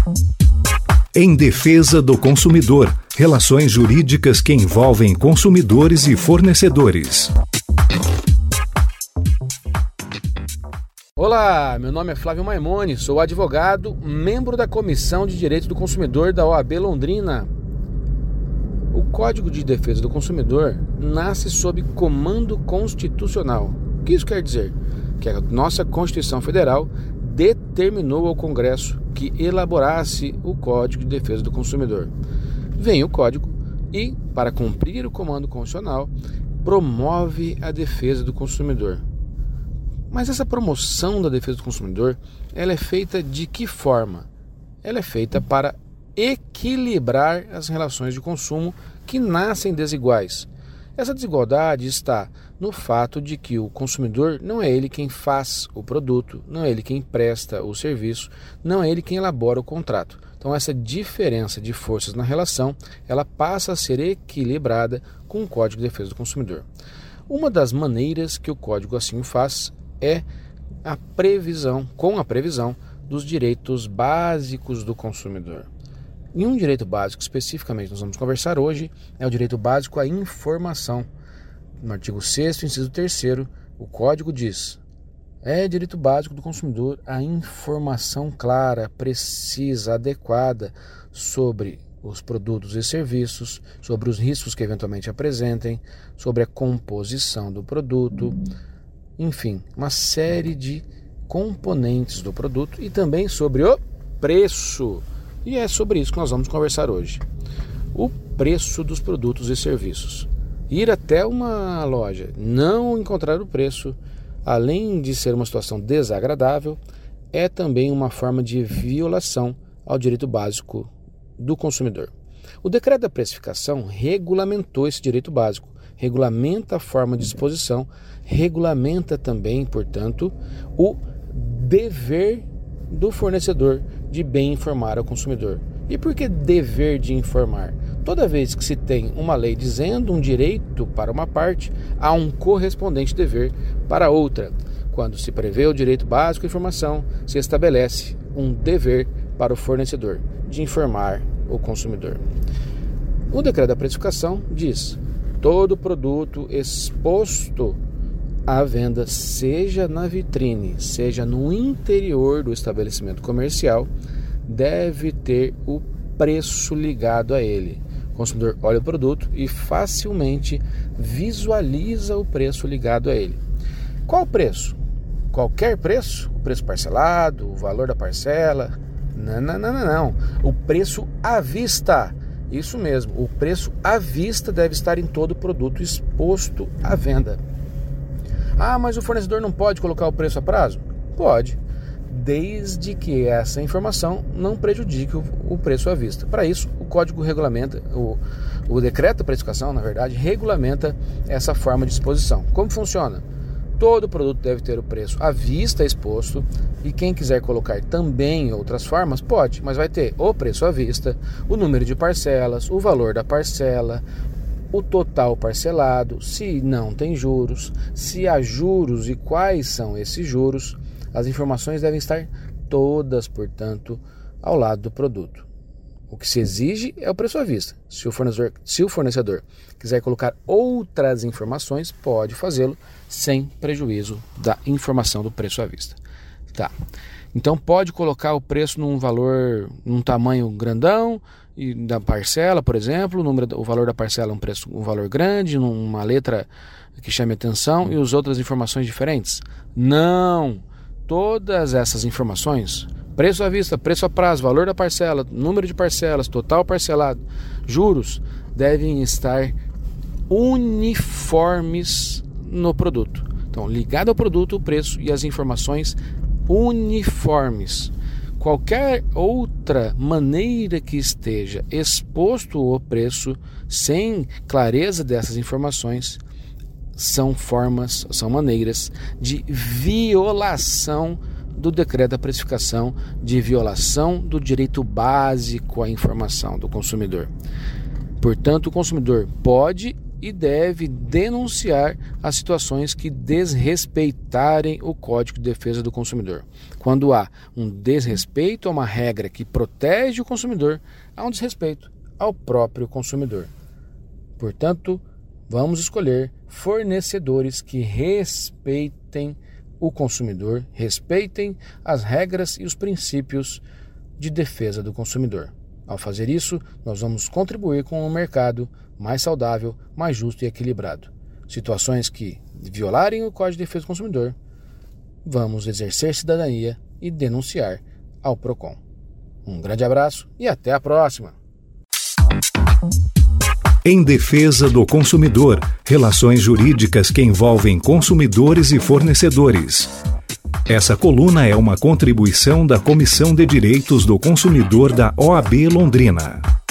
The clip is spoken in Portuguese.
Em defesa do consumidor, relações jurídicas que envolvem consumidores e fornecedores. Olá, meu nome é Flávio Maimone, sou advogado, membro da Comissão de Direito do Consumidor da OAB Londrina. O Código de Defesa do Consumidor nasce sob comando constitucional. O que isso quer dizer? Que a nossa Constituição Federal determinou ao Congresso que elaborasse o Código de Defesa do Consumidor. Vem o Código e, para cumprir o comando constitucional, promove a defesa do consumidor. Mas essa promoção da defesa do consumidor, ela é feita de que forma? Ela é feita para equilibrar as relações de consumo que nascem desiguais. Essa desigualdade está no fato de que o consumidor não é ele quem faz o produto, não é ele quem presta o serviço, não é ele quem elabora o contrato. Então essa diferença de forças na relação, ela passa a ser equilibrada com o Código de Defesa do Consumidor. Uma das maneiras que o Código assim faz é com a previsão dos direitos básicos do consumidor. E um direito básico especificamente nós vamos conversar hoje é o direito básico à informação. No artigo 6º, inciso 3º, o Código diz: é direito básico do consumidor a informação clara, precisa, adequada sobre os produtos e serviços, sobre os riscos que eventualmente apresentem, sobre a composição do produto, enfim, uma série de componentes do produto e também sobre o preço. E é sobre isso que nós vamos conversar hoje. O preço dos produtos e serviços. Ir até uma loja, não encontrar o preço, além de ser uma situação desagradável, é também uma forma de violação ao direito básico do consumidor. O decreto da precificação regulamentou esse direito básico, regulamenta a forma de exposição, regulamenta também, portanto, o dever do fornecedor de bem informar ao consumidor. E por que dever de informar? Toda vez que se tem uma lei dizendo um direito para uma parte, há um correspondente dever para outra. Quando se prevê o direito básico à informação, se estabelece um dever para o fornecedor de informar o consumidor. O decreto da precificação diz: todo produto exposto à venda, seja na vitrine, seja no interior do estabelecimento comercial, deve ter o preço ligado a ele. O consumidor olha o produto e facilmente visualiza o preço ligado a ele. Qual o preço? Qualquer preço? O preço parcelado? O valor da parcela? Não. O preço à vista. Isso mesmo, o preço à vista deve estar em todo produto exposto à venda. Ah, mas o fornecedor não pode colocar o preço a prazo? Pode, desde que essa informação não prejudique o preço à vista. Para isso, o Código regulamenta, o decreto da precificação, na verdade, regulamenta essa forma de exposição. Como funciona? Todo produto deve ter o preço à vista exposto, e quem quiser colocar também outras formas, pode, mas vai ter o preço à vista, o número de parcelas, o valor da parcela, o total parcelado, se não tem juros, se há juros e quais são esses juros. As informações devem estar todas, portanto, ao lado do produto. O que se exige é o preço à vista. Se o fornecedor quiser colocar outras informações, pode fazê-lo sem prejuízo da informação do preço à vista. Tá. Então pode colocar o preço num valor, num tamanho grandão, e da parcela, por exemplo, o valor da parcela é um valor grande, numa letra que chame atenção, e as outras informações diferentes? Não! Todas essas informações, preço à vista, preço a prazo, valor da parcela, número de parcelas, total parcelado, juros, devem estar uniformes no produto. Então, ligado ao produto, o preço e as informações uniformes. Qualquer outra maneira que esteja exposto o preço sem clareza dessas informações são maneiras de violação do decreto da precificação, de violação do direito básico à informação do consumidor. Portanto, o consumidor pode e deve denunciar as situações que desrespeitarem o Código de Defesa do Consumidor. Quando há um desrespeito a uma regra que protege o consumidor, há um desrespeito ao próprio consumidor. Portanto, vamos escolher fornecedores que respeitem o consumidor, respeitem as regras e os princípios de defesa do consumidor. Ao fazer isso, nós vamos contribuir com um mercado mais saudável, mais justo e equilibrado. Situações que violarem o Código de Defesa do Consumidor, vamos exercer cidadania e denunciar ao PROCON. Um grande abraço e até a próxima! Em defesa do consumidor, relações jurídicas que envolvem consumidores e fornecedores. Essa coluna é uma contribuição da Comissão de Direitos do Consumidor da OAB Londrina.